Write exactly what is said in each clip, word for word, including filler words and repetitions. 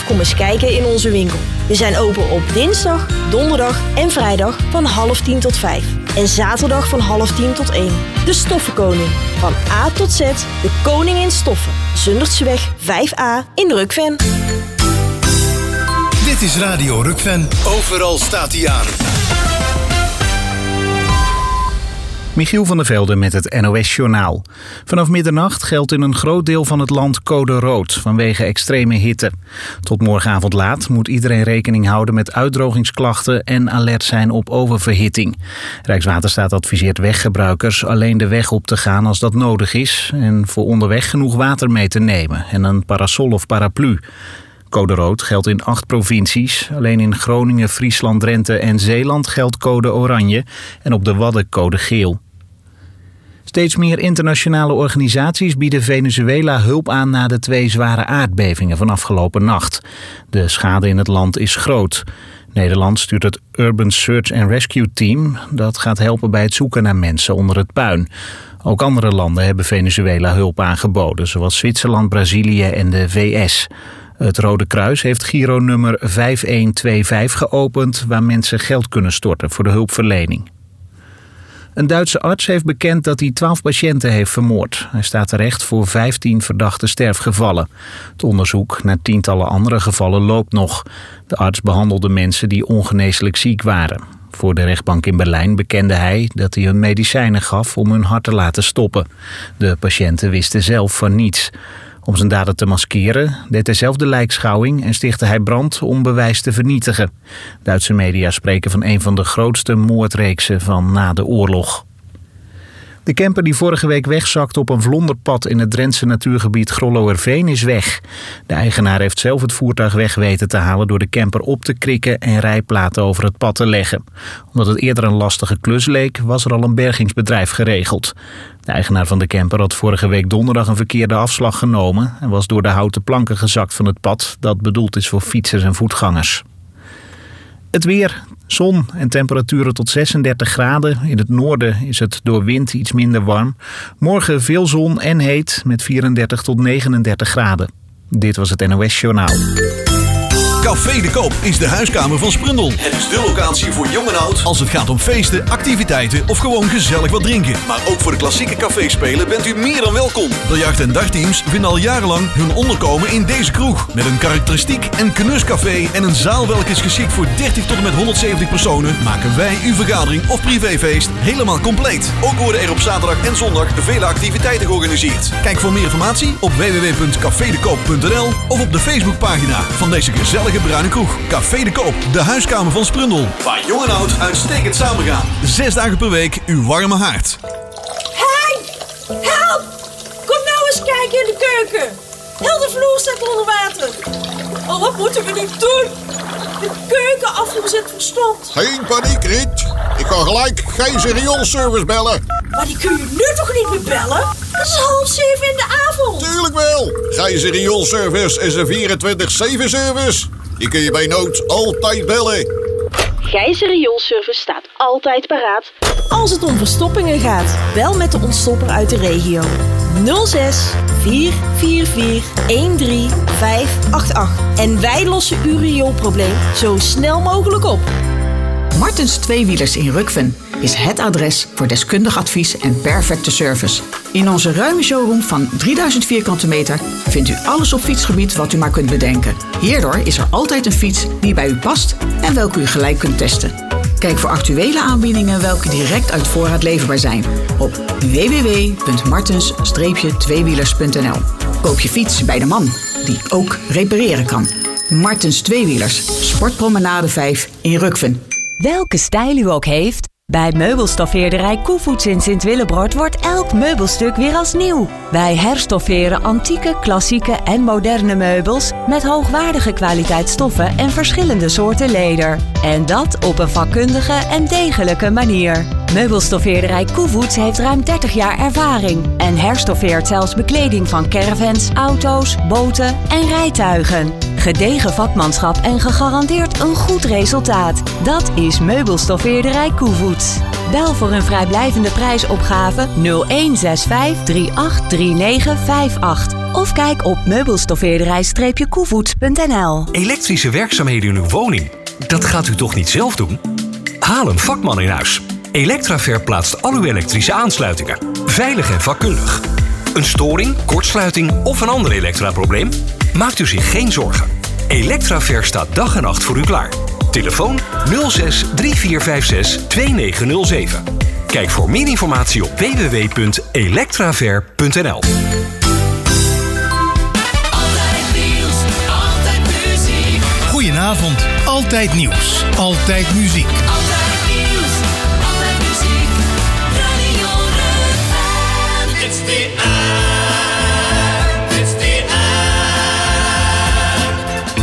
kom eens kijken in onze winkel. We zijn open op dinsdag, donderdag en vrijdag van half tien tot vijf. En zaterdag van half tien tot één. De Stoffenkoning. Van A tot Z, de koning in stoffen. Zundertseweg vijf A in Rukven. Dit is Radio Rukven. Overal staat hij aan. Michiel van der Velde met het N O S-journaal. Vanaf middernacht geldt in een groot deel van het land code rood vanwege extreme hitte. Tot morgenavond laat moet iedereen rekening houden met uitdrogingsklachten en alert zijn op oververhitting. Rijkswaterstaat adviseert weggebruikers alleen de weg op te gaan als dat nodig is en voor onderweg genoeg water mee te nemen en een parasol of paraplu. Code rood geldt in acht provincies. Alleen in Groningen, Friesland, Drenthe en Zeeland geldt code oranje en op de Wadden code geel. Steeds meer internationale organisaties bieden Venezuela hulp aan na de twee zware aardbevingen van afgelopen nacht. De schade in het land is groot. Nederland stuurt het Urban Search and Rescue Team. Dat gaat helpen bij het zoeken naar mensen onder het puin. Ook andere landen hebben Venezuela hulp aangeboden, zoals Zwitserland, Brazilië en de V S. Het Rode Kruis heeft Giro-nummer vijf een twee vijf geopend, waar mensen geld kunnen storten voor de hulpverlening. Een Duitse arts heeft bekend dat hij twaalf patiënten heeft vermoord. Hij staat terecht voor vijftien verdachte sterfgevallen. Het onderzoek naar tientallen andere gevallen loopt nog. De arts behandelde mensen die ongeneeslijk ziek waren. Voor de rechtbank in Berlijn bekende hij dat hij hun medicijnen gaf om hun hart te laten stoppen. De patiënten wisten zelf van niets. Om zijn daden te maskeren deed hij zelf de lijkschouwing en stichtte hij brand om bewijs te vernietigen. Duitse media spreken van een van de grootste moordreeksen van na de oorlog. De camper die vorige week wegzakte op een vlonderpad in het Drentse natuurgebied Grolloerveen is weg. De eigenaar heeft zelf het voertuig weg weten te halen door de camper op te krikken en rijplaten over het pad te leggen. Omdat het eerder een lastige klus leek, was er al een bergingsbedrijf geregeld. De eigenaar van de camper had vorige week donderdag een verkeerde afslag genomen en was door de houten planken gezakt van het pad dat bedoeld is voor fietsers en voetgangers. Het weer, zon en temperaturen tot zesendertig graden. In het noorden is het door wind iets minder warm. Morgen veel zon en heet met vierendertig tot negenendertig graden. Dit was het N O S-journaal. Café de Koop is de huiskamer van Sprundel. Het is de locatie voor jong en oud als het gaat om feesten, activiteiten of gewoon gezellig wat drinken. Maar ook voor de klassieke caféspelen bent u meer dan welkom. Biljart- en dagteams vinden al jarenlang hun onderkomen in deze kroeg. Met een karakteristiek en knuscafé en een zaal welke is geschikt voor dertig tot en met honderdzeventig personen, maken wij uw vergadering of privéfeest helemaal compleet. Ook worden er op zaterdag en zondag vele activiteiten georganiseerd. Kijk voor meer informatie op w w w punt café de koop punt n l of op de Facebookpagina van deze gezellige bruine kroeg. Café de Koop, de huiskamer van Sprundel. Waar jong en oud uitstekend samengaan. Zes dagen per week uw warme haard. Hey! Help! Kom nou eens kijken in de keuken. Heel de vloer staat onder water. Oh, wat moeten we nu doen? De keukenafvoer zit verstomd. Geen paniek, Riet. Ik kan gelijk geen rioolservice bellen. Maar die kun je nu toch niet meer bellen? Het is half zeven in de avond. Tuurlijk wel. Gijzer rioolservice is een vierentwintig zeven service. Die kun je bij nood altijd bellen. Gijzer Rioolservice staat altijd paraat als het om verstoppingen gaat. Bel met de ontstopper uit de regio. nul zes vier vier vier een drie vijf acht acht. En wij lossen uw rioolprobleem zo snel mogelijk op. Martens Tweewielers in Rukven is het adres voor deskundig advies en perfecte service. In onze ruime showroom van drieduizend vierkante meter vindt u alles op fietsgebied wat u maar kunt bedenken. Hierdoor is er altijd een fiets die bij u past en welke u gelijk kunt testen. Kijk voor actuele aanbiedingen welke direct uit voorraad leverbaar zijn op w w w punt martens tweewielers punt n l. Koop je fiets bij de man die ook repareren kan. Martens Tweewielers, Sportpromenade vijf in Rukven. Welke stijl u ook heeft, bij meubelstoffeerderij Koevoets in Sint-Willebroord wordt elk meubelstuk weer als nieuw. Wij herstofferen antieke, klassieke en moderne meubels met hoogwaardige kwaliteit stoffen en verschillende soorten leder. En dat op een vakkundige en degelijke manier. Meubelstoffeerderij Koevoets heeft ruim dertig jaar ervaring en herstoffeert zelfs bekleding van caravans, auto's, boten en rijtuigen. Gedegen vakmanschap en gegarandeerd een goed resultaat. Dat is Meubelstoffeerderij Koevoets. Bel voor een vrijblijvende prijsopgave nul een zes vijf drie acht drie negen vijf acht. Of kijk op meubelstoffeerderij-koevoets punt n l. Elektrische werkzaamheden in uw woning? Dat gaat u toch niet zelf doen? Haal een vakman in huis. Electraver plaatst al uw elektrische aansluitingen. Veilig en vakkundig. Een storing, kortsluiting of een ander elektraprobleem? Maakt u zich geen zorgen. Electraver staat dag en nacht voor u klaar. Telefoon nul zes drie vier vijf zes twee negen nul zeven. Kijk voor meer informatie op w w w punt electraver punt n l. Goedenavond, altijd nieuws, altijd muziek. Altijd nieuws, altijd muziek. Radio Rukven. It's the act, it's the act.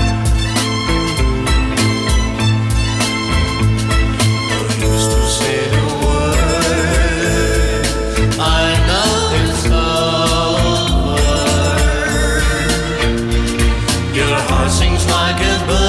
I used to say the word, I know it's over. Your heart sings like a bird.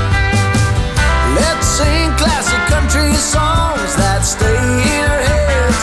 Let's sing classic country songs that stay in your head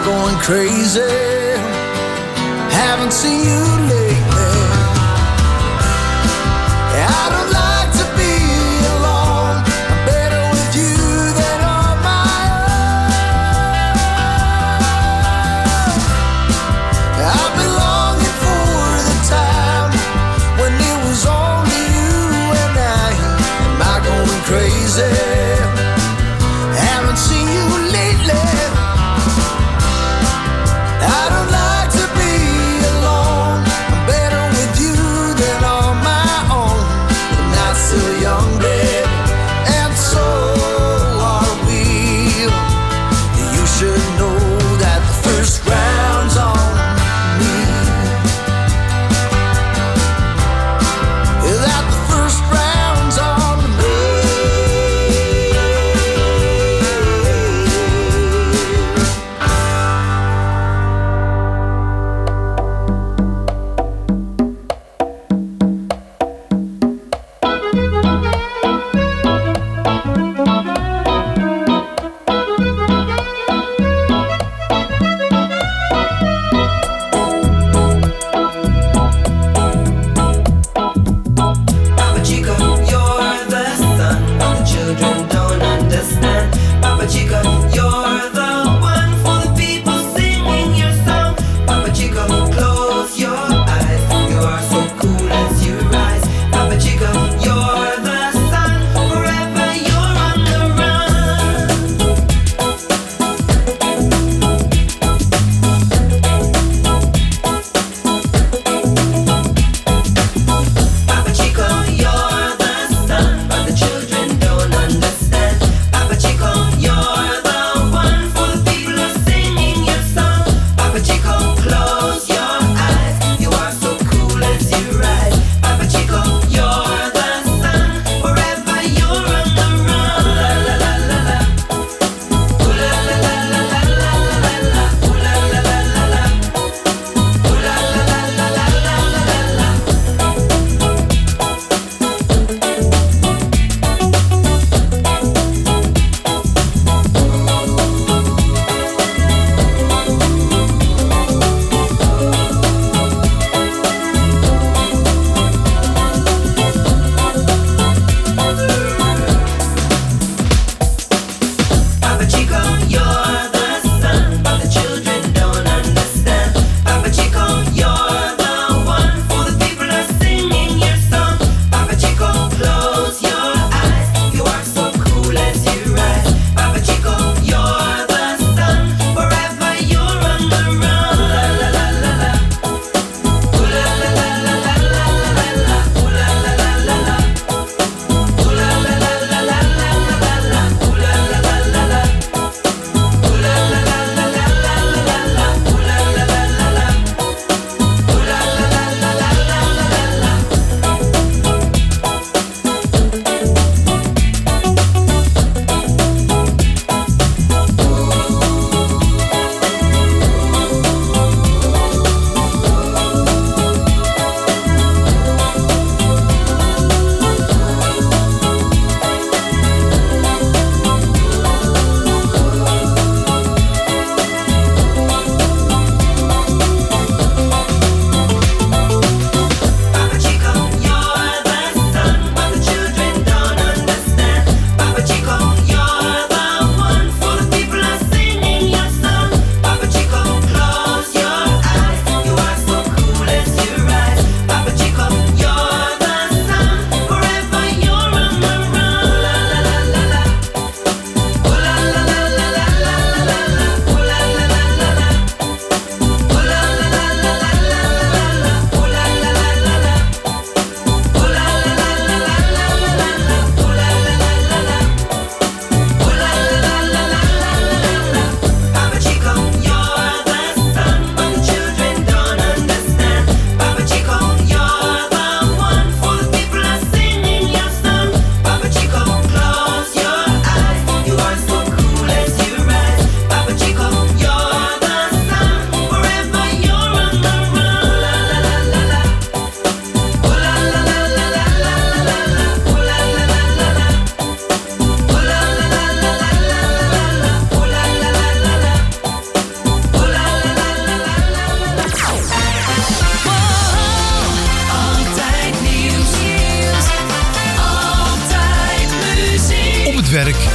going crazy? Haven't seen you lately. I don't like to be alone. I'm better with you than on my own. I've been longing for the time when it was only you and I. Am I going crazy? Haven't seen you lately. I don't like to be alone. I'm better with you than on my own. And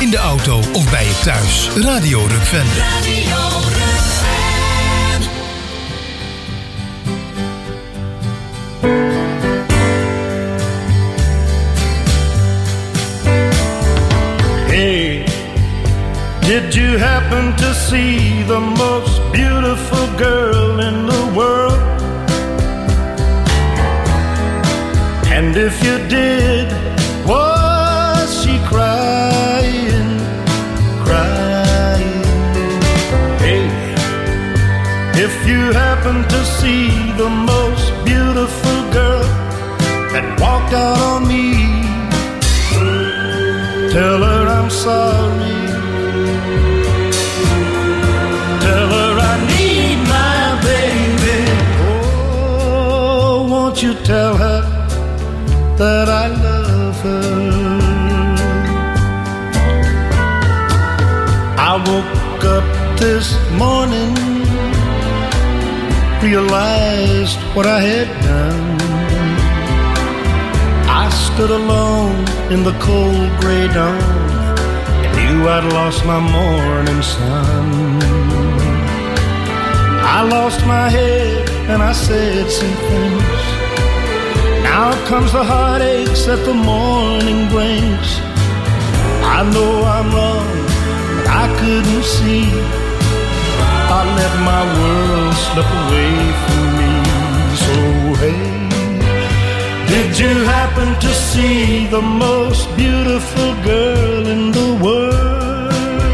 in de auto of bij je thuis. Radio Rukven. Radio Rukven. Hey, did you happen to see the most beautiful girl in the world? And if you did, was she crying, crying? Hey, if you happen to see the most beautiful girl that walked out on me, tell her I'm sorry. Tell her I need my baby. Oh, won't you tell her that I love her? I woke up this morning, realized what I had done. I stood alone in the cold gray dawn and knew I'd lost my morning sun. I lost my head and I said some things. Now comes the heartaches that the morning brings. I know I'm wrong, but I couldn't see. I let my world slip away from me. So hey, did you happen to see the most beautiful girl in the world?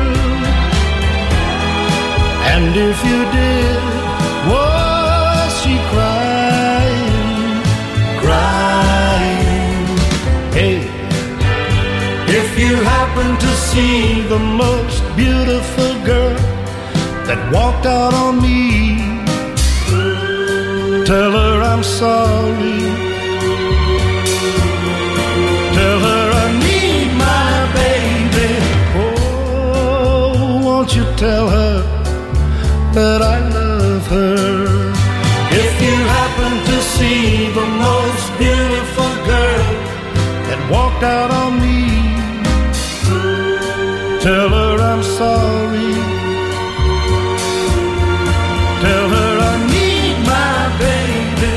And if you did, was she crying, crying? Hey, if you happen to see the most beautiful girl that walked out on me, tell her I'm sorry. Tell her I need my baby. Oh, won't you tell her that I love her? If you happen to see the most beautiful girl that walked out on me, tell her I'm sorry. Tell her I need my baby.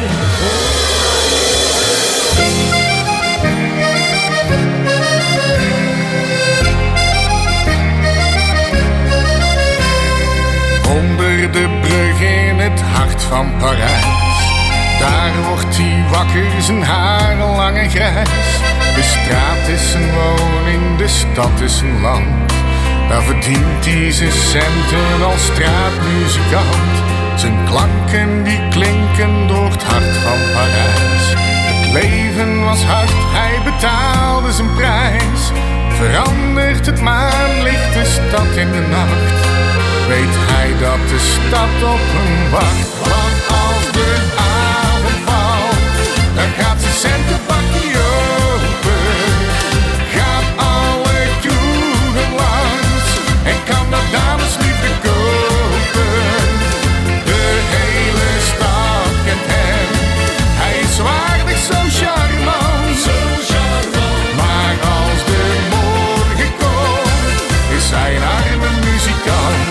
Onder de brug in het hart van Parijs, daar wordt hij wakker, zijn haar lang en grijs. De straat is een woning, de stad is een land. Daar verdient hij zijn centen als straatmuzikant. Zijn klanken die klinken door het hart van Parijs. Het leven was hard, hij betaalde zijn prijs. Verandert het maanlicht de stad in de nacht, weet hij dat de stad op hem wacht. Want als de avond valt, dan gaat zijn centenbakje open. Gaat alle kroegen langs en kan dat dames liever kopen. De hele stad kent hem, hij is waardig zo charmant. Zo charmant. Maar als de morgen komt, is hij een arme muzikant.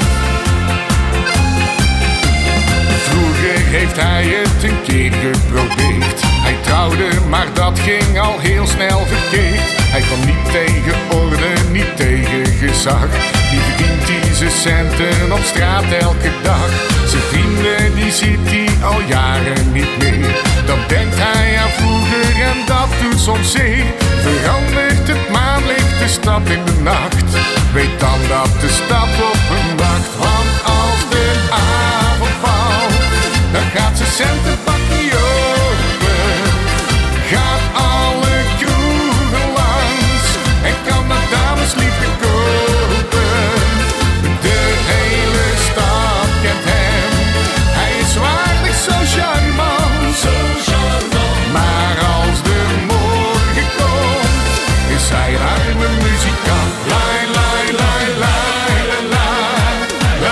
Heeft hij het een keer geprobeerd. Hij trouwde, maar dat ging al heel snel verkeerd. Hij kon niet tegen orde, niet tegen gezag. Die verdient hij zijn centen op straat elke dag. Zijn vrienden, die ziet hij al jaren niet meer. Dan denkt hij aan vroeger en dat doet soms zeer. Verandert het maanlicht de stad in de nacht, weet dan dat de stad op hem wacht. Want als de avond valt, dan gaat ze centenbakje open. Gaat alle kroegen langs en kan de dames liever kopen. De hele stad kent hem, hij is waardig zo charmant. Zo charmant. Maar als de morgen komt, is hij een arme muzikant. Lai, lai, lai, lai, lai, lai.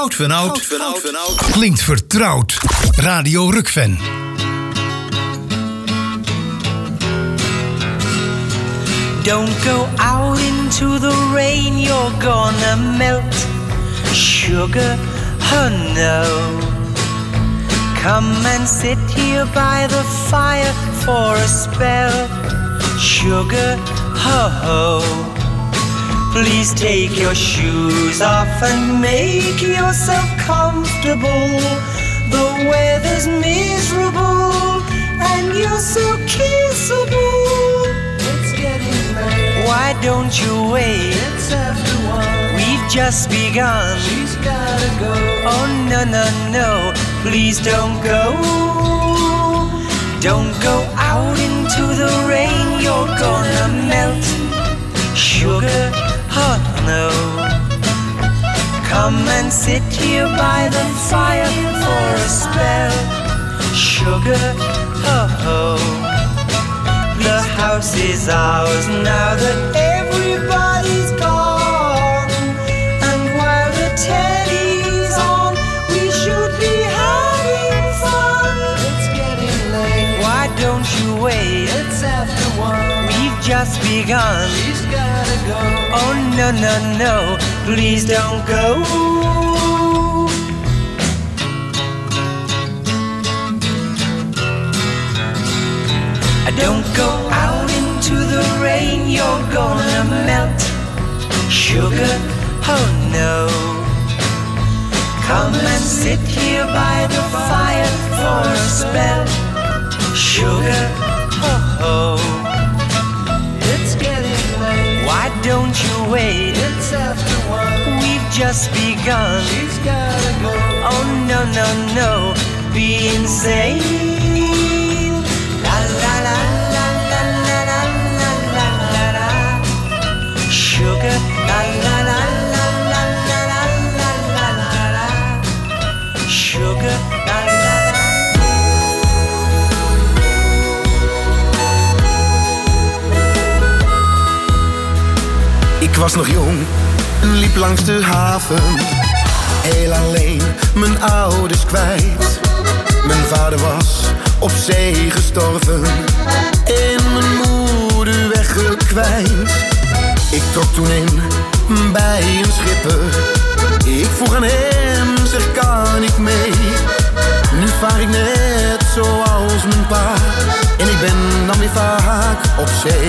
Goud van oud. Klinkt vertrouwd. Radio Rukven. Don't go out into the rain, you're gonna melt. Sugar, oh no. Come and sit here by the fire for a spell. Sugar, ho ho. Please take your shoes off and make yourself comfortable. The weather's miserable and you're so kissable. It's getting late. Why don't you wait? It's after one. We've just begun. She's gotta go. Oh no no no, please don't go. Don't go out into the rain, you're gonna melt. Sugar, oh no. Come and sit here by the fire for a spell. Sugar, oh oh. The house is ours now that everybody's gone. And while the telly's on, we should be having fun. It's getting late. Why don't you wait? It's after one. We've just begun. She's gotta go. Oh no no no, please don't go. Don't go out into the rain, you're gonna melt. Sugar, oh no. Come and sit here by the fire for a spell. Sugar, oh oh. It's getting late. Why don't you wait? It's after one. We've just begun. She's gotta go. Oh no no no, be insane. La la la la la la la la la la la. Sugar, la la la la la la la la la la la. Sugar, la la la. Ik was nog jong en liep langs de haven. Heel alleen, mijn ouders kwijt. Mijn vader was op zee gestorven en mijn moeder weggekwijnd. Ik trok toen in bij een schipper. Ik vroeg aan hem, zeg kan ik mee? Nu vaar ik net zoals mijn pa en ik ben dan weer vaak op zee.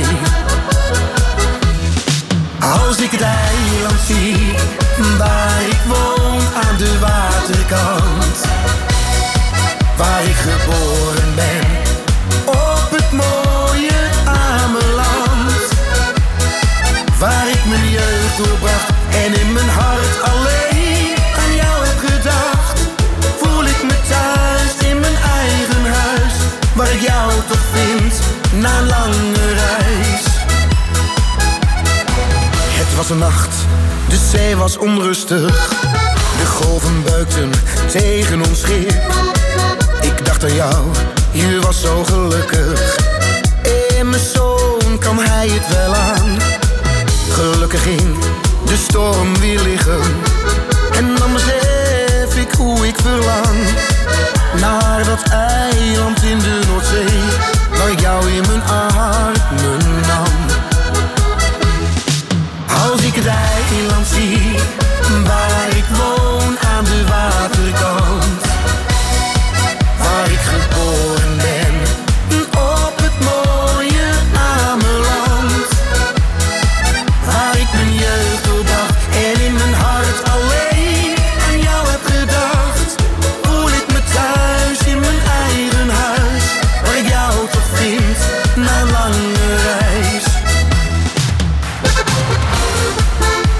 Als ik het eiland zie waar ik woon aan de waterkant, waar ik geboren ben, op het mooie Ameland, waar ik mijn jeugd doorbracht en in mijn hart alleen aan jou heb gedacht, voel ik me thuis in mijn eigen huis, waar ik jou toch vind na een lange reis. Het was een nacht, de zee was onrustig, de golven beukten tegen ons schip. Ik dacht aan jou, je was zo gelukkig. En mijn zoon, kan hij het wel aan? Gelukkig ging de storm weer liggen. En dan besef ik hoe ik verlang naar dat eiland in de Noordzee, waar ik jou in mijn armen nam. Als ik het eiland zie waar ik woon aan de waterkant, waar ik geboren ben, op het mooie Ameland, waar ik mijn jeugd doorbracht en in mijn hart alleen aan jou heb gedacht, voel ik me thuis in mijn eigen huis, waar ik jou toch vind na een lange reis.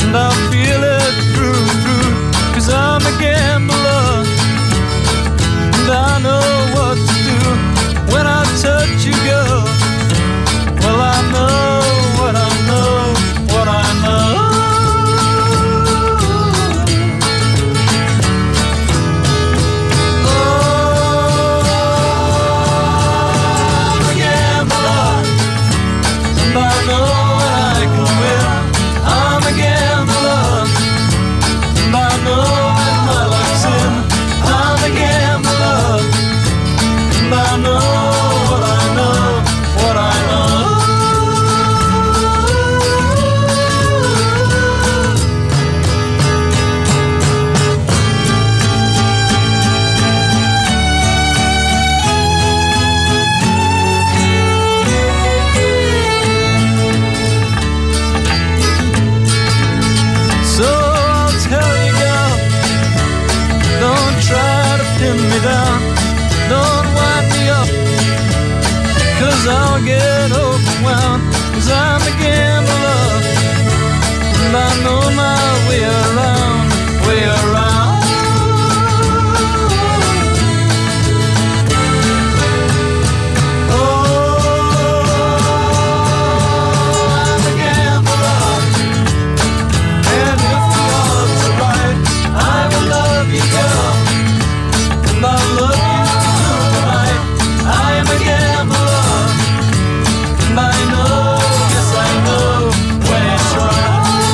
and I feel it through, through, 'cause I'm a gambler, and I know what to do when I touch you, girl. Well, I know what I know, what I know. I'll get overwhelmed, 'cause I'm a gambler, and I know my way around, way around. Oh, I'm a gambler, and if the odds are right, I will love you, girl, and I love you tonight. I am a gambler. I know, yes I know when it's right.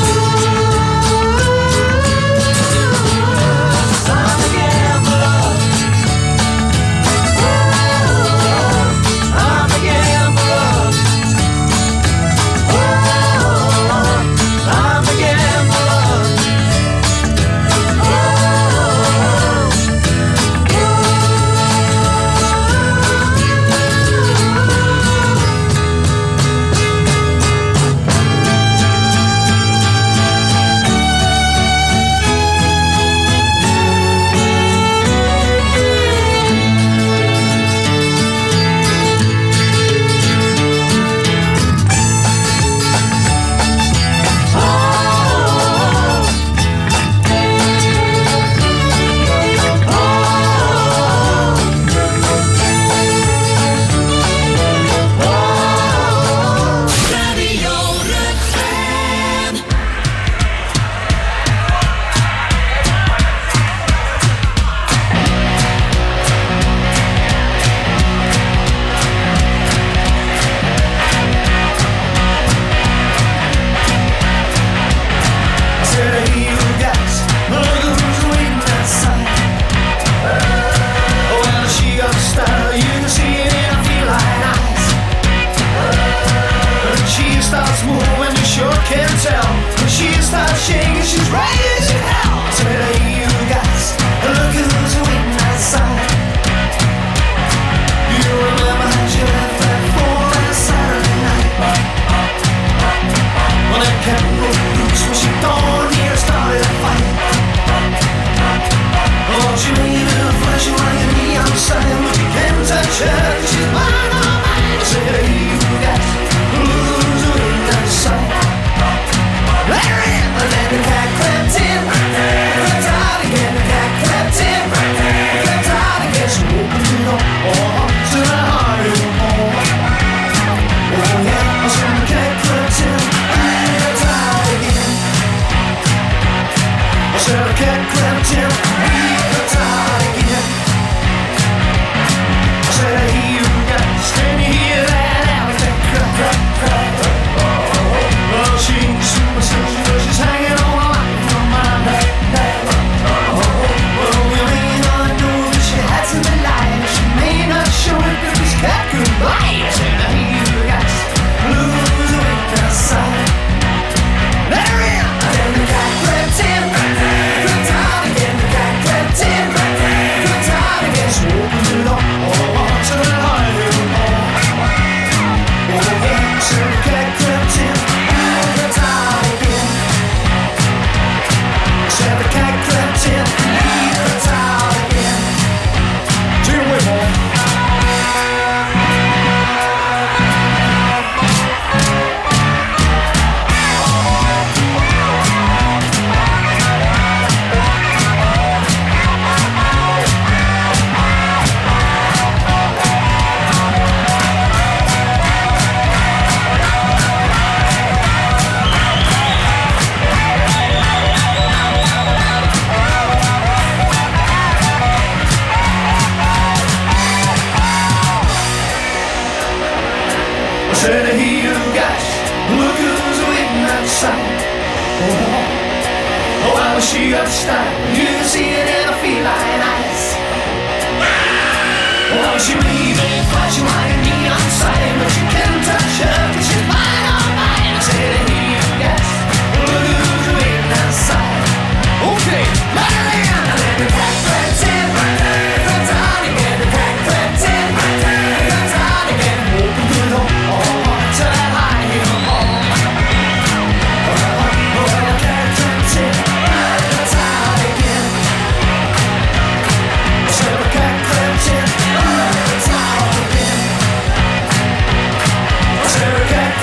I'm a gambler. I'm a gambler. I'm a gambler. There is, then the cat crept in, crept out again, the cat Oh, well, she upstart, you see it in her feline eyes. Well, she may be flashing like a neon sign, but you can't touch her, cause she's mine, all mine. I said, here you guess, lose her in that side. Okay, let her in, let the back friends in, that's out again, the back friends in, that's out again. Open the door, oh, to that high heel hall. Oh, the back friends in, that's out again. So the back friends in, that's out again. So the back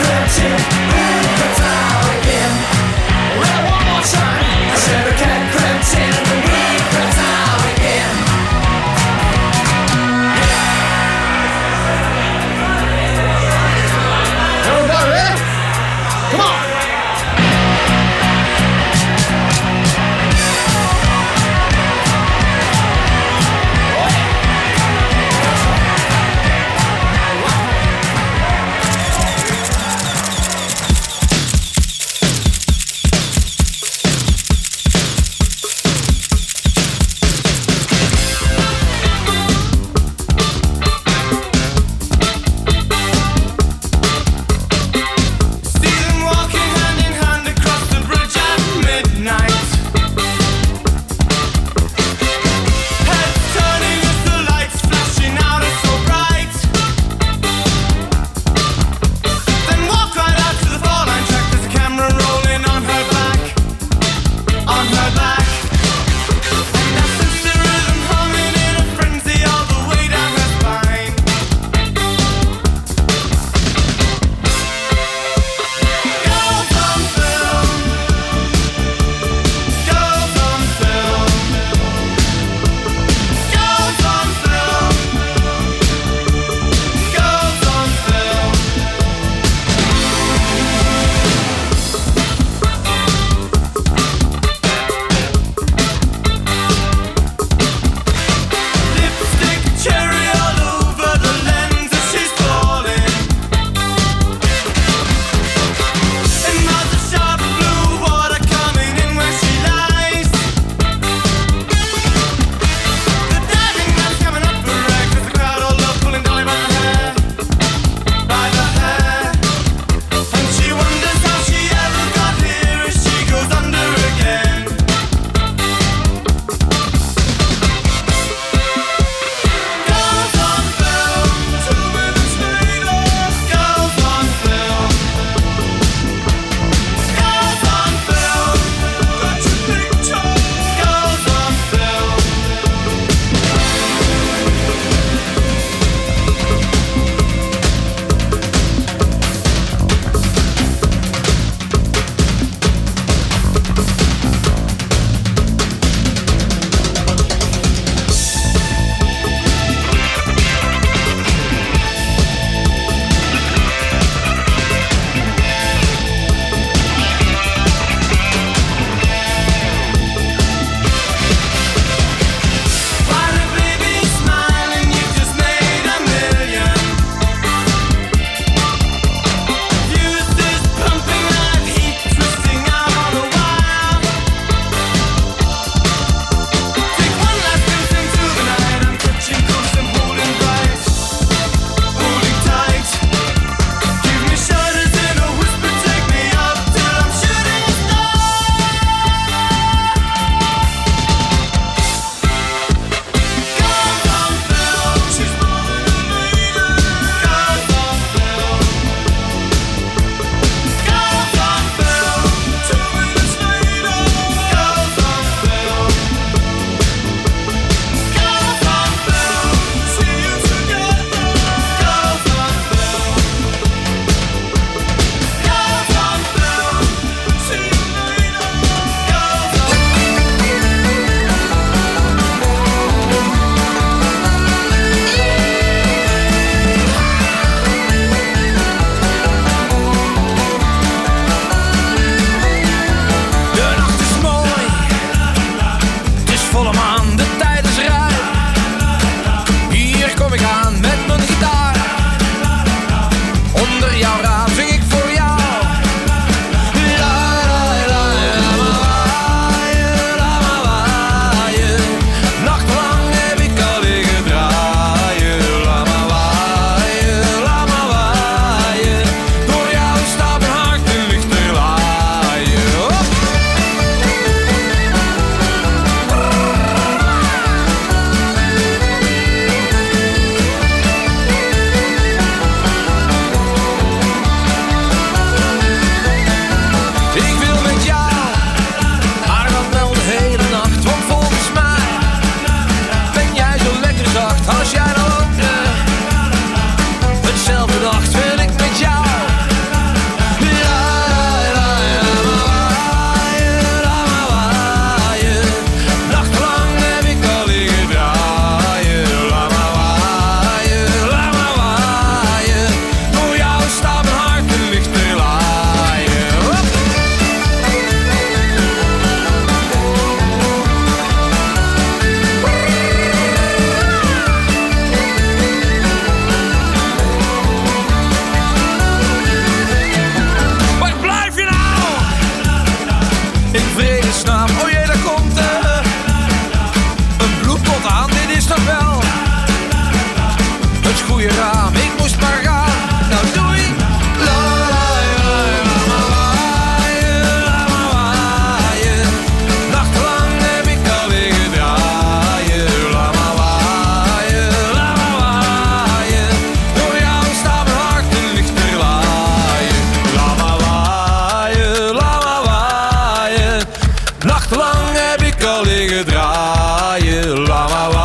je raam. Ik moest maar gaan, nou doei. La la la la la la la la. Nachtlang heb ik al liggen draaien. La la la la la la. Door jou staat mijn hart een lichter laaien. La la la la la la. Nachtlang heb ik al liggen draaien. La la la.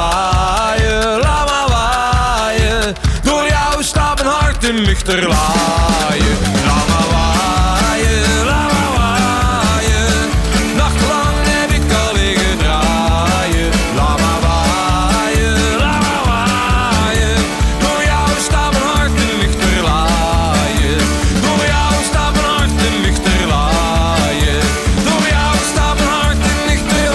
Lichter laaien, la la laaien, la la laaien. Nachtlang heb ik al liggen draaien, la la laaien, la la laaien. Door jou staat mijn hart een lichter laaien. Door jou staat mijn hart een lichter laaien. Door jou staat mijn hart een lichter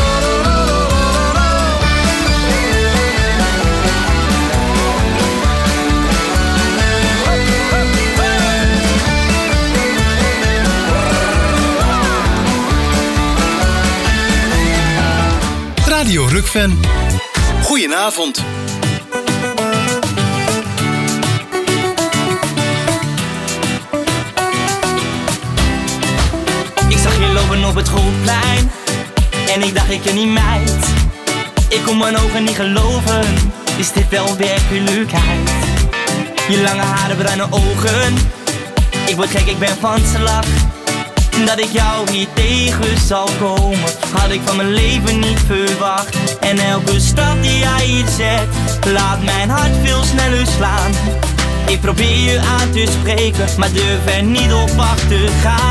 Radio Rukven. Goedenavond. Ik zag je lopen op het schoolplein en ik dacht ik ken die meid. Ik kon mijn ogen niet geloven, is dit wel werkelijkheid? Je lange haren, bruine ogen, ik word gek, ik ben van slag. Dat ik jou hier tegen zal komen, had ik van mijn leven niet verwacht. En elke stap die jij hier zet, laat mijn hart veel sneller slaan. Ik probeer je aan te spreken, maar durf er niet op af te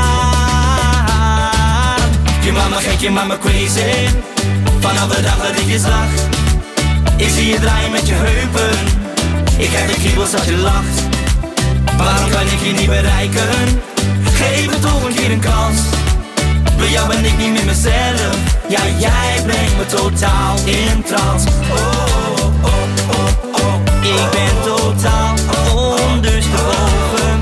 gaan. Je maakt me gek, je maakt me crazy, vanaf de dag dat ik je zag. Ik zie je draaien met je heupen, ik krijg de kriebels als je lacht. Waarom kan ik je niet bereiken? Geef het toch een keer een kans. Bij jou ben ik niet meer mezelf. Ja, jij brengt me totaal in trance. Oh, oh, oh, oh, oh. Ik ben totaal ondersteboven.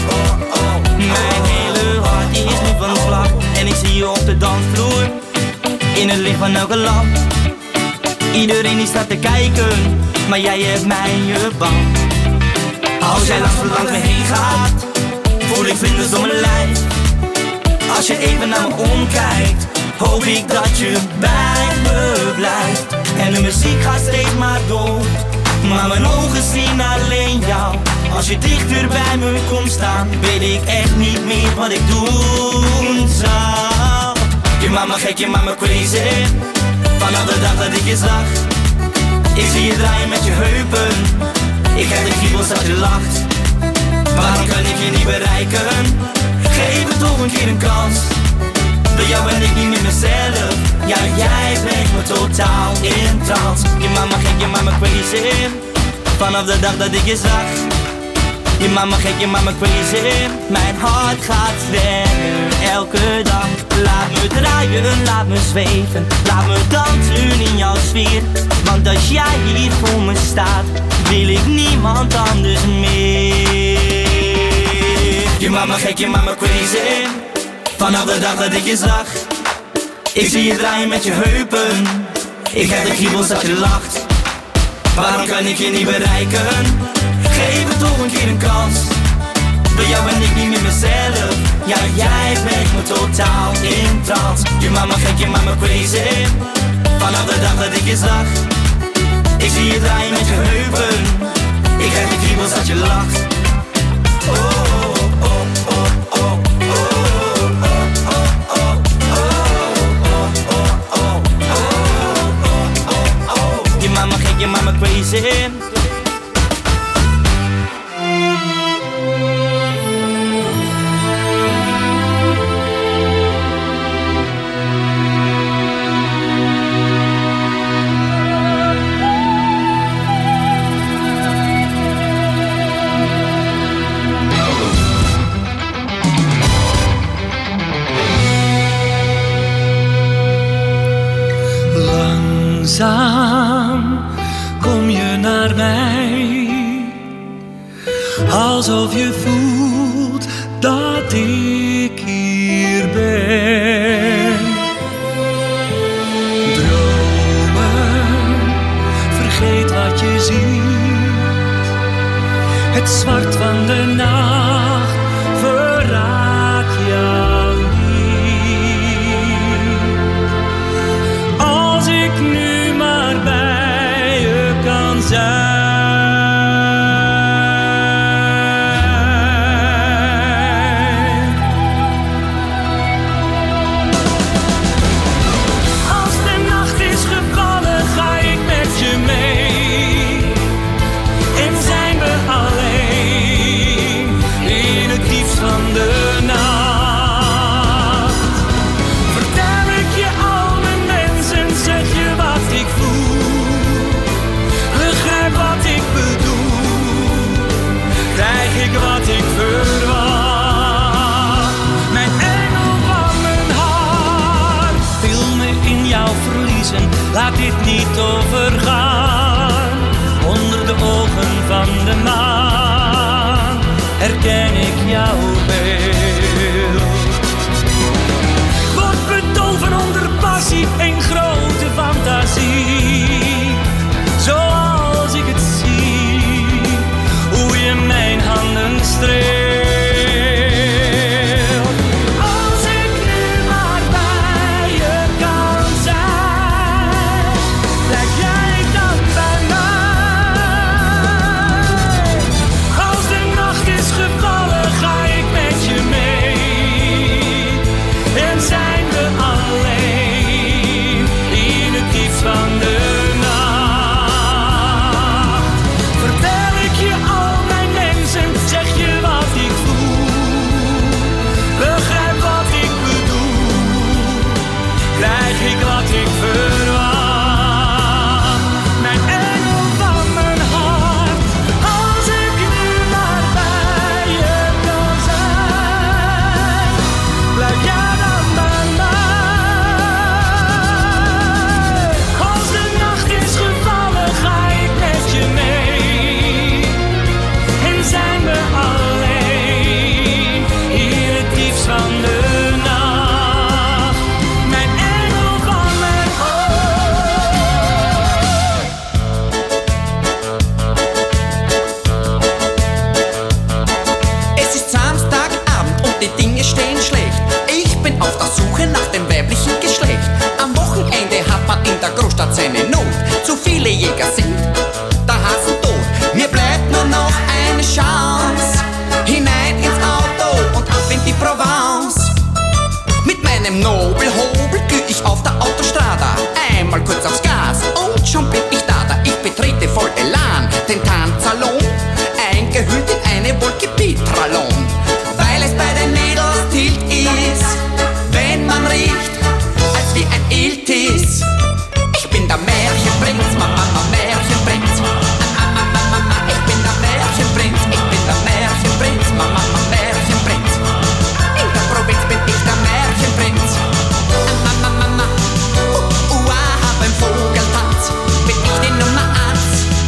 Mijn hele hart is nu van slag. En ik zie je op de dansvloer, in het licht van elke lamp. Iedereen die staat te kijken, maar jij hebt mij in je band. Als jij langs langs me heen gaat, voel ik vlinders door mijn lijf. Als je even naar me omkijkt, hoop ik dat je bij me blijft. En de muziek gaat steeds maar door, maar mijn ogen zien alleen jou. Als je dichter bij me komt staan, weet ik echt niet meer wat ik doen zou. Je maakt me gek, je maakt me crazy, vanaf de dag dat ik je zag. Ik zie je draaien met je heupen, ik krijg de kriebels als je lacht. Waarom kan ik je niet bereiken? Geef het toch een keer een kans. Bij jou ben ik niet meer mezelf. Ja, jij brengt me totaal in trance. Je maakt me gek, je maakt me crazy, vanaf de dag dat ik je zag. Je maakt me gek, je maakt me crazy. Mijn hart gaat sneller elke dag. Laat me draaien, laat me zweven, laat me dansen in jouw sfeer. Want als jij hier voor me staat, wil ik niemand anders meer. Je maakt me gek, je maakt me crazy, vanaf de dag dat ik je zag. Ik zie je draaien met je heupen, ik krijg de kriebels als je lacht. Waarom kan ik je niet bereiken? Geef het toch een keer een kans. Bij jou ben ik niet meer mezelf. Ja, jij brengt me totaal in trance. Je maakt me gek, je maakt me crazy, vanaf de dag dat ik je zag. Ik zie je draaien met je heupen, ik krijg de kriebels als je lacht. Oh, oh, oh, oh, oh. Je maakt me gek, je maakt me crazy. Langzaam kom je naar mij, alsof je voelt dat ik hier ben. Dromen, vergeet wat je ziet, Het zwart van de nacht verraadt jou niet. Als ik nu maar bij je kan zijn. Als de nacht is gevallen, ga ik met je mee. En zijn we alleen in het diepst van de nacht. Vertel ik je al mijn mensen, zeg je wat ik voel. Begrijp wat ik bedoel, krijg ik wat ik verwacht. Mijn engel van mijn hart wil me in jou verliezen, laat dit niet overgaan. Onder de ogen van de maan herken ik jouw beeld. Word bedolven onder passie en grote fantasie. Zoals ik het zie, hoe je mijn handen streelt. Als ik nu maar bij je kan zijn, blijf jij dan bij mij. Als de nacht is gevallen, ga ik met je mee. En zijn we alleen in het diepst van de nacht. Vertel ik je al mijn mensen, zeg je wat ik voel. Begrijp wat ik bedoel, krijg ik wat ik verwacht. Mijn engel van mijn hart, als ik nu maar bij je kan zijn, blijf jij dan bij mij. Als de nacht is gevallen, ga ik met je mee. En zijn we alleen in het diepst van de nacht. Mijn engel van mijn Es ist Samstagabend und die Dinge stehen schlecht. Ich bin auf der Suche nach dem weiblichen Geschlecht. Am Wochenende hat man in der Großstadt seine Not. Zu viele Jäger sind der Hasen tot. Mir bleibt nur noch eine Chance. Hinein ins Auto und ab in die Provence. Mit meinem Nobelhobel geh ich auf der Autostrada. Einmal kurz aufs Gas und schon bin ich da. Da ich betrete voll Elan den Tanzsalon. Eingehüllt in eine Wolke Petralon. Weil es bei den Mädels tilt ist, wenn man riecht, als wie ein Iltis. Ich bin der Märchenprinz, Mama, Mama, Märchenprinz. Ah, ah, ah, Mama, ich bin der Märchenprinz, ich bin der Märchenprinz, Mama, Mama, Märchenprinz. In der Provinz bin ich der Märchenprinz. Ah, Mama, Mama, uh, uh, ah, beim Vogeltanz bin ich die Nummer eins.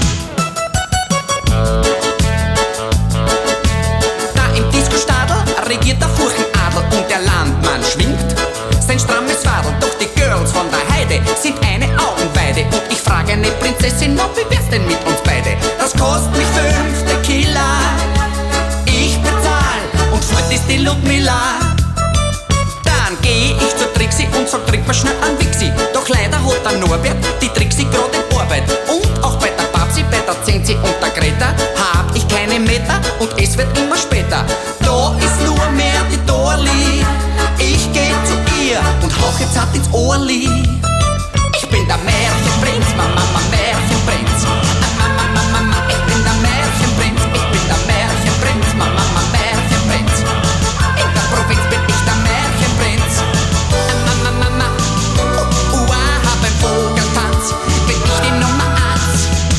Da im Disco-Stadel regiert der Furchenadel und der Landmann schwingt sein strammes Fadel. Doch die Girls von der Heide sind eine Augenweide. Und ich frage eine Prinzessin, na, wie wär's denn mit uns beide? Das kostet mich fünf Tequila. Ich bezahl und fort ist die Ludmilla. Dann geh ich zur Trixi und sag, trink mal schnell an Wixi. Doch leider hat der Norbert die Trixi grad in Arbeit. Und auch bei der Babsi, bei der Zenzi und der Greta hab ich keine Meter und es wird immer später. Da ist nur mehr die Dorli. Ich geh zu ihr und hauch jetzt hart ins Ohrli. Ich bin der Märchenprinz, Mama, Mama, Märchenprinz. Ah, Mama, Mama, ich bin der Märchenprinz. Ich bin der Märchenprinz, Mama, Mama, Märchenprinz. In der Provinz bin ich der Märchenprinz. Ah, Mama, Mama, uh, uh, ah, beim Vogeltanz bin ich die Nummer eins.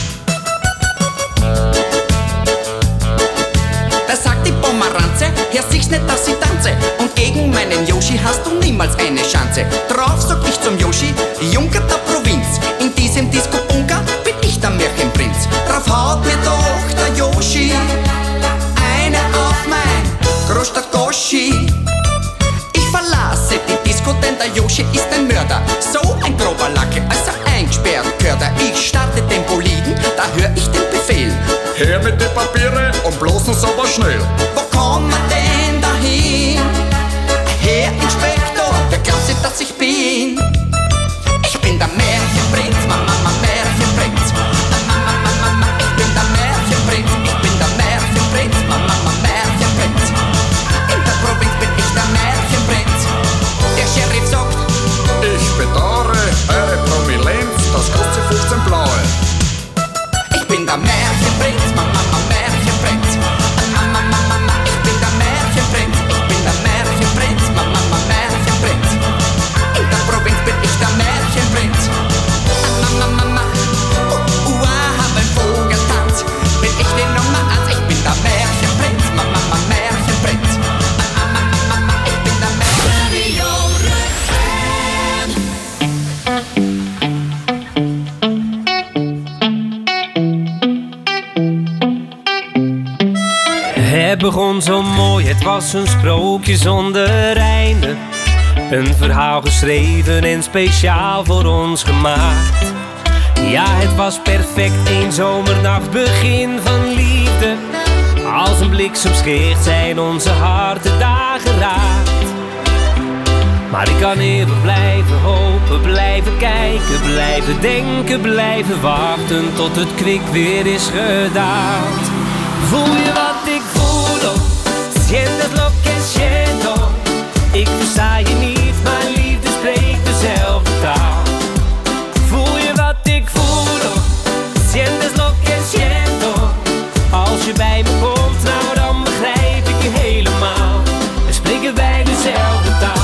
Da sagt die Pomeranze, hör sich's nicht, dass ich tanze. Und gegen meinen Yoshi hast du niemals eine Chance. Drauf sag ich zum Yoshi, Junker der Provinz. In diesem Disco-Bunker bin ich der Märchenprinz. Drauf haut mir doch der Yoshi eine auf mein Großstadt-Goschi. Ich verlasse die Disco, denn der Yoshi ist ein Mörder. So ein grober Lacke, als er eingesperrt gehört er. Ich starte den Boliden, da hör ich den Befehl. Her mit den Papieren und bloß noch aber schnell. Wo kommen wir denn dahin? Herr Inspektor, der glaubt nicht, dass ich bin. Ich bin der Märchenprinz, Mama, Mama, Märchenprinz. Mama, Mama, Mama, ich bin der Märchenprinz. Ich bin der Märchenprinz, Mama, Mama, Märchenprinz. In der Provinz bin ich der Märchenprinz. Der Sheriff sagt, ich bedauere eure Prominenz, das kostet fünfzehn Blaue. ich bin der Märchenprinz, Mama, Mama, Märchenprinz. Mama, Mama, Mama, ich bin der Märchenprinz. Ich bin der Märchenprinz, Mama, Mama, Märchenprinz. In der Provinz bin ich der Märchenprinz. Mama, Mama, uh, uh, hab ein Vogeltanz. Bin ich die Nummer eins, ich bin der Märchenprinz, Mama, Mama, Märchenprinz. Mama, Mama, Mama, ich bin der Het begon zo mooi, het was een sprookje zonder einde. Een verhaal geschreven en speciaal voor ons gemaakt. Ja, het was perfect, één zomernacht, begin van liefde. Als een bliksemschicht zijn onze harten daar geraakt. Maar ik kan eeuwig blijven hopen, blijven kijken, blijven denken, blijven wachten tot het kwik weer is gedaald. Voel je wat ik voel? Sientes lo que siento. Ik versta je niet, maar liefde spreekt dezelfde taal. Voel je wat ik voel? Sientes lo que siento. Als je bij me komt, nou dan begrijp ik je helemaal. En spreken wij dezelfde taal.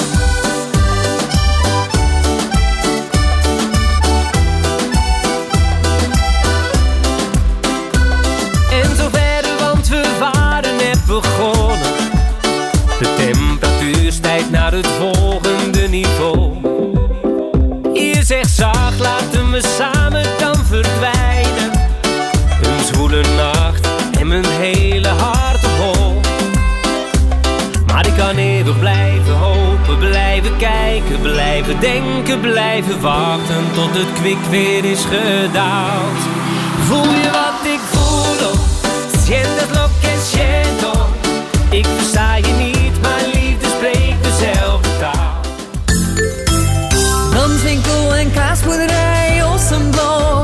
Begonnen. De temperatuur stijgt naar het volgende niveau. Je zegt zacht, laten we samen dan verdwijnen. Een zwoele nacht en mijn hele hart op hol. Maar ik kan eeuwig blijven hopen, blijven kijken, blijven denken, blijven wachten tot het kwik weer is gedaald. Voel je wat ik voel? Sientes lo que siento. Ik versta je niet, maar liefde spreekt dezelfde taal. Landwinkel en kaasboerderij Ossenblok.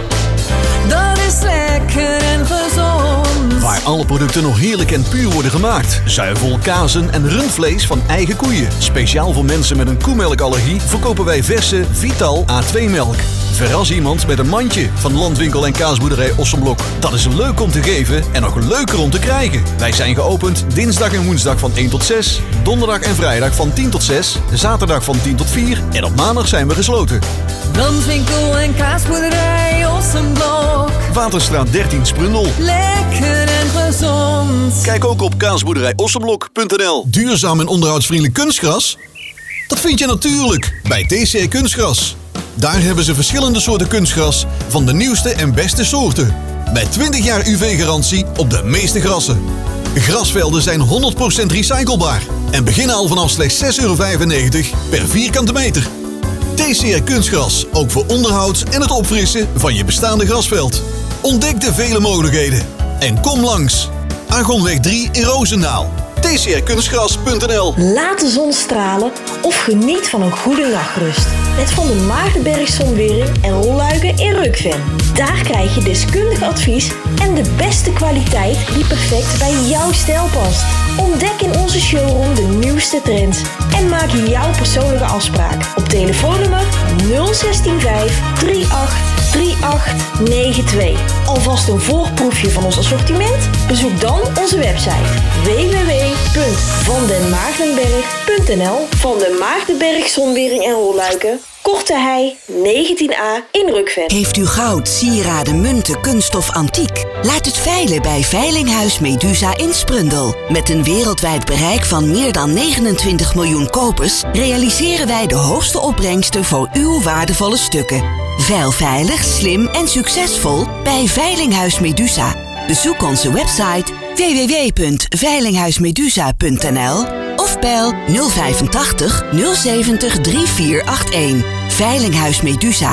Dat is lekker en gezond. Waar alle producten nog heerlijk en puur worden gemaakt. Zuivel, kazen en rundvlees van eigen koeien. Speciaal voor mensen met een koemelkallergie verkopen wij verse Vital A twee melk. Verras iemand met een mandje van Landwinkel en kaasboerderij Ossenblok. Dat is leuk om te geven en nog leuker om te krijgen. Wij zijn geopend dinsdag en woensdag van één tot zes. Donderdag en vrijdag van tien tot zes. Zaterdag van tien tot vier. En op maandag zijn we gesloten. Landwinkel en kaasboerderij Ossenblok. Waterstraat dertien Sprundel. Lekker en gezond. Kijk ook op kaasboerderij ossenblok punt n l. Duurzaam en onderhoudsvriendelijk kunstgras? Dat vind je natuurlijk bij T C R Kunstgras. Daar hebben ze verschillende soorten kunstgras van de nieuwste en beste soorten. Met twintig jaar U V-garantie op de meeste grassen. Grasvelden zijn honderd procent recyclebaar en beginnen al vanaf slechts zes euro vijfennegentig per vierkante meter. T C R Kunstgras, ook voor onderhoud en het opfrissen van je bestaande grasveld. Ontdek de vele mogelijkheden en kom langs. Argonweg drie in Roosendaal. T C R kunstgras punt n l. Laat de zon stralen of geniet van een goede nachtrust. Met Van der Maardenberg Zonwering en Rolluiken in Rukven. Daar krijg je deskundig advies en de beste kwaliteit die perfect bij jouw stijl past. Ontdek in onze showroom de nieuwste trends en maak jouw persoonlijke afspraak op telefoonnummer nul zes vijf drie acht drie acht negen twee. Alvast een voorproefje van ons assortiment? Bezoek dan onze website w w w punt van den maardenberg punt n l. Van den Maardenberg Zonwering en Rolluiken, Korte Hei negentien a in Rukven. Heeft u goud, sieraden, munten, kunststof, antiek? Laat het veilen bij Veilinghuis Medusa in Sprundel. Met een wereldwijd bereik van meer dan negenentwintig miljoen kopers realiseren wij de hoogste opbrengsten voor uw waardevolle stukken. Veil veilig, slim en succesvol bij Veilinghuis Medusa. Bezoek onze website w w w punt veilinghuismedusa punt n l of bel nul tachtig nul zeventig drie vier acht een. Veilinghuis Medusa.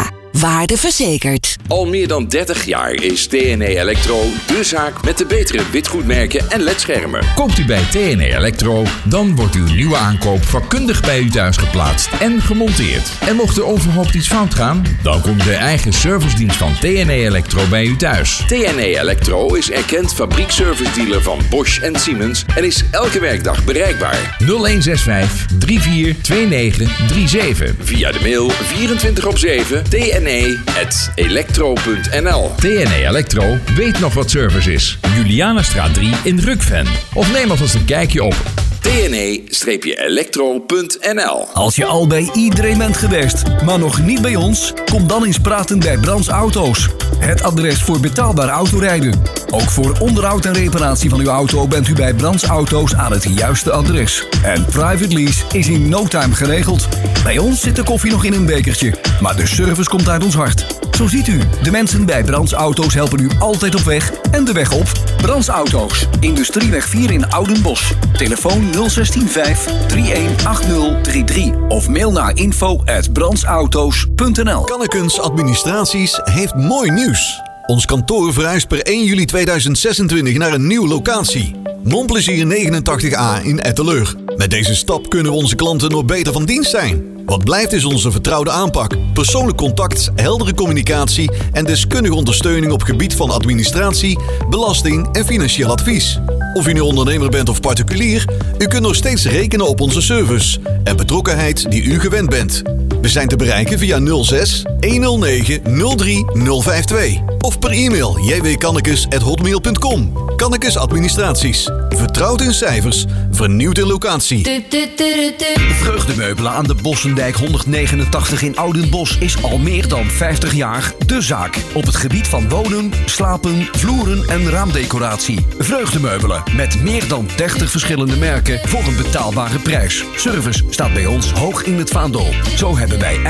waarde verzekerd. Al meer dan dertig jaar is T N E Electro de zaak met de betere witgoedmerken en ledschermen. Koopt u bij T N E Electro, dan wordt uw nieuwe aankoop vakkundig bij u thuis geplaatst en gemonteerd. En mocht er onverhoopt iets fout gaan, dan komt de eigen servicedienst van T N E Electro bij u thuis. T N E Electro is erkend fabriekservice-dealer van Bosch en Siemens en is elke werkdag bereikbaar. nul een zes vijf drie vier twee negen drie zeven. Via de mail vierentwintig op zeven tne at electro punt n l. T N E Electro weet nog wat service is. Julianastraat drie in Rukven. Of neem alvast een kijkje op T N E electro punt n l. Als je al bij iedereen bent geweest, maar nog niet bij ons, kom dan eens praten bij Brands Auto's. Het adres voor betaalbaar autorijden. Ook voor onderhoud en reparatie van uw auto bent u bij Brands Auto's aan het juiste adres. En private lease is in no time geregeld. Bij ons zit de koffie nog in een bekertje, maar de service komt uit ons hart. Zo ziet u, de mensen bij Brands Auto's helpen u altijd op weg en de weg op. Brands Auto's, Industrieweg vier in Oudenbosch. Telefoon nul een zes vijf drie een acht nul drie drie of mail naar info at brandsauto's punt n l. Kannekens Administraties heeft mooi nieuws. Ons kantoor verhuist per één juli tweeduizend zesentwintig naar een nieuwe locatie. Montplezier negenentachtig A in Etteleur. Met deze stap kunnen we onze klanten nog beter van dienst zijn. Wat blijft is onze vertrouwde aanpak, persoonlijk contact, heldere communicatie en deskundige ondersteuning op gebied van administratie, belasting en financieel advies. Of u nu ondernemer bent of particulier, u kunt nog steeds rekenen op onze service en betrokkenheid die u gewend bent. We zijn te bereiken via nul zes honderd negen nul drie nul vijf twee of per e-mail j w kannekes at hotmail punt com. Kannekes Administraties. Vertrouwd in cijfers, vernieuwd in locatie. Vreugdemeubelen aan de Bossendijk honderdnegenentachtig in Oudenbosch is al meer dan vijftig jaar de zaak. Op het gebied van wonen, slapen, vloeren en raamdecoratie. Vreugdemeubelen met meer dan dertig verschillende merken voor een betaalbare prijs. Service staat bij ons hoog in het vaandel. Zo hebben wij